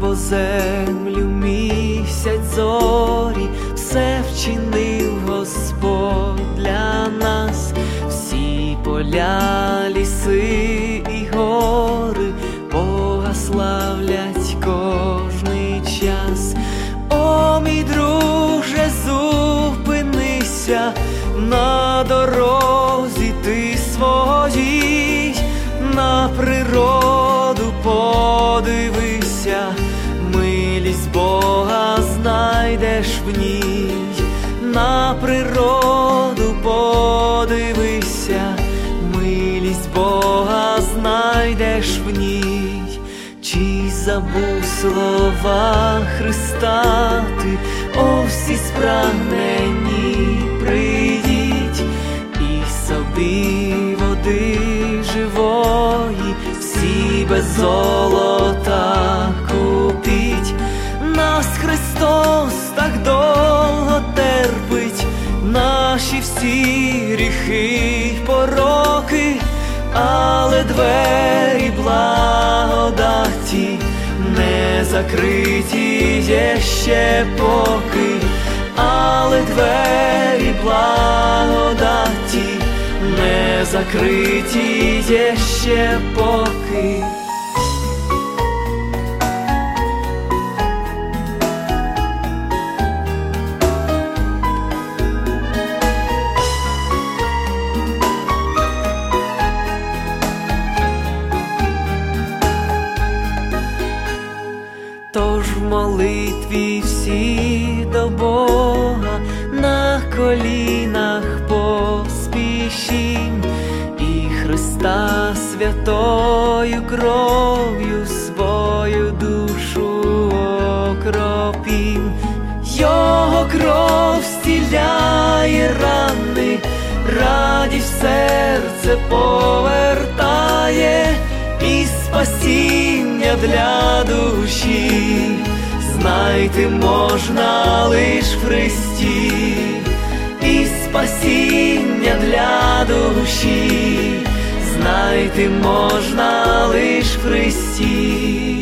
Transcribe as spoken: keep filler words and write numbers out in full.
небо, землю, місяць, зорі, все вчинив Господь для нас. Всі поля, ліси і гори Бога славлять кожний час. О, мій друже, зупинися на дорозі ти своїй, на природу подивися, милість Бога знайдеш в ній. На природу подивися, милість Бога знайдеш в ній. Чи забув слова Христа ти, о всі спрагнені прийдіть, і собі води живої, всі без золота купіть. Нас Христос так довго терпить, наші всі гріхи й пороки, але двері благодаті не закриті є ще поки, але двері благодаті не закриті є ще поки. Тож в молитві всі до Бога на колінах поспішім, і Христа святою кров'ю свою душу окропім. Його кров зціляє рани, радість в серце повертає, і спасіння для душі знайти можна лиш в Христі, і спасіння для душі знайти можна лиш в Христі.